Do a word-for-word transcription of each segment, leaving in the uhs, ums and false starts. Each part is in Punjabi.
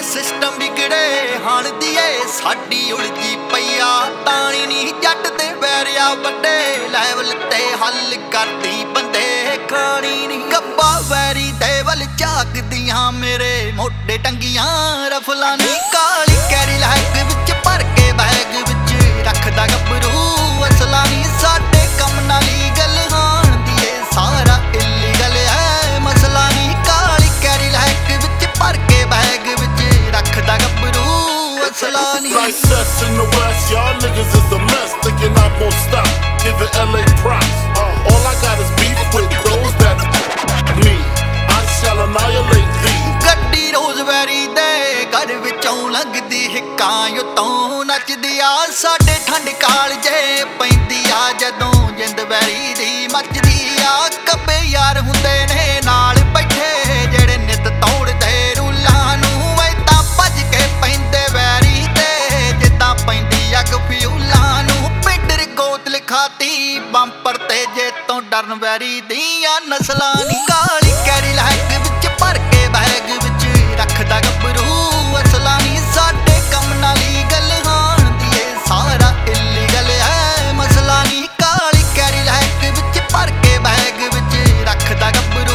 सिस्टम बिगड़े हाण दिए साडी उलझी पईया ताणी नी जट ते बैरिया वड्डे लैवल ते हल करदी बंदे खानी नी गब्बा वैरी दे वल झाकदियां मेरे मोटे टंगियां रफलां नी काली कैरी लैक विच भर के बैग विच रखदा गब्बरू असला नी साडे कम ना लीगल हाण दिए सारा इलीगल है मसला नी काली कैरी लैक विच भर के बैग विच रखदा गब्बरू असला नी Like sets in the west, y'all niggas is a mess. Thinking I won't stop, giving L A props. uh, All I got is beef with those that me. I shall annihilate thee. ਗੱਡੀ ਰੋਜ਼ਵੈਰੀ ਦੇ ਘਰ ਵਿੱਚੋਂ ਲੰਘਦੀ ਹਿੱਕਾਂ ਉਤੋਂ ਨੱਚਦੀ ਆ ਸਾਡੇ ਠੰਡ ਕਾਲਜੇ ਪੈਂਦੀ ਆ ਜਦੋਂ ਜਿੰਦ ਵੈਰੀ ਦੀ ਮੱਚਦੀ ਆ ਕੱਬੇ ਯਾਰ ਹੁੰਦੇ ਨੇ ਨਾਲ ਬੈਠੇ ਜਿਹੜੇ ਨਿਤ ਤੋੜਦੇ ਰੂਲਾਂ ਨੂੰ ਏਦਾਂ ਭੱਜ ਕੇ ਪੈਂਦੇ ਵੈਰੀ ਤੇ ਜਿੱਦਾਂ ਪੈਂਦੀ ਅੱਗ ਫਿਊਲਾਂ ਨੂੰ ਪਿੰਡਰ ਗੋਤ ਲਿਖਾਤੀ ਬੰਪਰ ਤੇ ਜੇ ਤੋਂ ਡਰਨ ਵੈਰੀ ਦੀਆਂ ਨਸਲਾਂ ਨੀ ਕਾਲੀ ਕੈਰੀ ਲਹਿਕ ਵਿੱਚ ਭਰ ਕੇ ਬੈਗ ਵਿੱਚ ਰੱਖਦਾ ਗੱਭਰੂ ਅਸਲਾ ਨੀ ਸਾਡੇ ਕੰਮ ਨਾ ਲੀਗਲ ਹਾਣ ਦੀਏ ਸਾਰਾ ਇਲੀਗਲ ਹੈ ਮਸਲਾ ਨੀ ਕਾਲੀ ਕੈਰੀ ਲਹਿਕ ਵਿੱਚ ਭਰ ਕੇ ਬੈਗ ਵਿੱਚ ਰੱਖਦਾ ਗੱਭਰੂ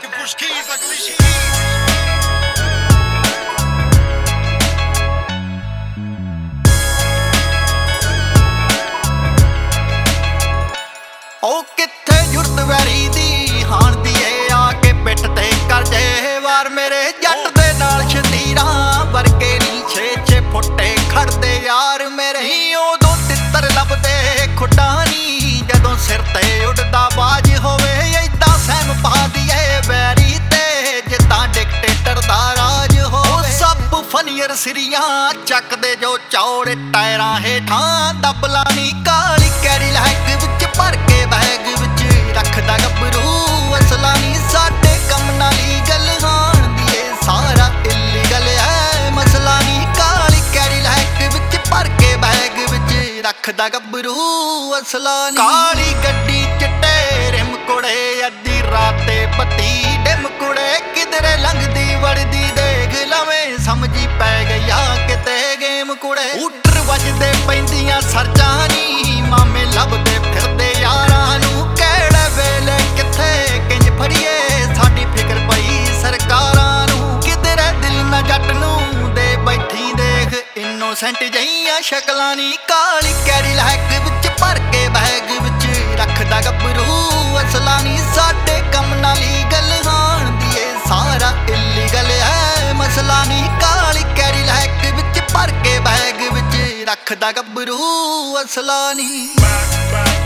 ਉਹ ਕਿੱਥੇ ਜੁਰਤ ਵੈਰੀ ਦੀ ਹਾਣ ਦੀਏ ਆ ਕੇ ਪਿੱਠ ਤੇ ਕਰ ਜੇ ਵਾਰ ਮੇਰੇ ਜੱਟ ਦੇ ਨਾਲ ਸ਼ਤੀਰਾਂ ਵਰਗੇ ਨੀ ਛੇ ਛੇ ਫੁੱਟੇ ਖੜਦੇ ਯਾਰ ਮੇਰੇ ਹੀ ਉਦੋਂ ਤਿੱਤਰ ਲੱਭਦੇ ਖੁੱਡਾਂ ਨੀ ਜਦੋਂ ਸਿਰ ਤੇ ਉੱਡਦਾ ਬਾਜ ਹੋਵੇ ਏਦਾਂ ਸਹਿਮ ਪਾ ਦੀਏ ਵੈਰੀ ਤੇ ਜਿੱਦਾਂ ਡਿਕਟੇਟਰ ਦਾ ਰਾਜ ਹੋਵੇ ਸਭ ਫਨੀਅਰ ਸਿਰੀਆਂ ਚੱਕਦੇ ਜੋ ਚੌੜੇ ਟਾਇਰਾਂ ਹੇਠਾਂ ਦਬਲਾ ਨੀ ਕਾਲੀ ਕੈਰੀ ਲਹਿਕ ਵਿੱਚ ਭਰ ਕੇ ਬੈਗ ਵਿੱਚ ਰੱਖਦਾ ਗੱਭਰੂ ਅਸਲਾ ਨੀ ਸਾਡੇ ਕੰਮ ਨਾ ਲੀਗਲ ਹਾਣ ਦੀਏ ਸਾਰਾ ਇਲੀਗਲ ਹੈ ਮਸਲਾ ਨੀ ਕਾਲੀ ਕੈਰੀ ਲਹਿਕ ਵਿੱਚ ਭਰ ਕੇ ਬੈਗ ਵਿੱਚ ਰੱਖਦਾ ਗੱਭਰੂ ਅਸਲਾ ਨੀ ਕਾਲੀ ਗੱਡੀ ਚਿੱਟੇ ਰਿਮ ਕੁੜੇ ਅੱਧੀ ਰਾਤ ਤੇ ਬੱਤੀ ਡਿਮ ਕੁੜੇ ਕਿਧਰੇ ਲੰਘਦੀ ਵੜਦੀ ਦੇਖ ਲਵੇਂ ਸਮਝੀ ਪੈ ਗਿਆ ਕਿਤੇ ਗੇਮ ਕੁੜੇ ਉੱਟਰ ਵੱਜਦੇ ਪੈਂਦੀਆਂ ਸਰਜਾਂ ਨੀ ਮਾਮੇ ਲੱਭਦੇ ਫਿਰਦੇ ਯਾਰਾਂ ਨੂੰ ਕਿਹੜੇ ਵੇਲੇ ਕਿੱਥੇ ਕਿੰਜ ਫੜੀਏ ਸਾਡੀ ਫਿਕਰ ਪਈ ਸਰਕਾਰਾਂ ਨੂੰ ਕਿਧਰੇ ਦਿਲ ਨਾ ਜੱਟ ਨੂੰ ਦੇ ਬੈਠੀ ਦੇਖ ਇਨੋਸੈਂਟ ਜਹੀਆਂ ਸ਼ਕਲਾਂ ਨੀ ਕਾਲੀ ਕੈਰੀ ਲਹਿਕ ਵਿੱਚ ਭਰ ਕੇ ਬੈਗ ਵਿੱਚ ਰੱਖਦਾ ਗੱਭਰੂ ਅਸਲਾ ਨੀ ਸਾਡੇ ਕੰਮ ਨਾ ਲੀਗਲ ਹਾਣ ਦੀਏ ਸਾਰਾ ਇਲੀਗਲ ਹੈ ਮਸਲਾ ਨੀ ਕਾਲੀ ਕੈਰੀ ਲਹਿਕ ਵਿੱਚ ਭਰ ਕੇ ਬੈਗ ਵਿੱਚ ਰੱਖਦਾ ਗੱਭਰੂ ਅਸਲਾ ਨੀ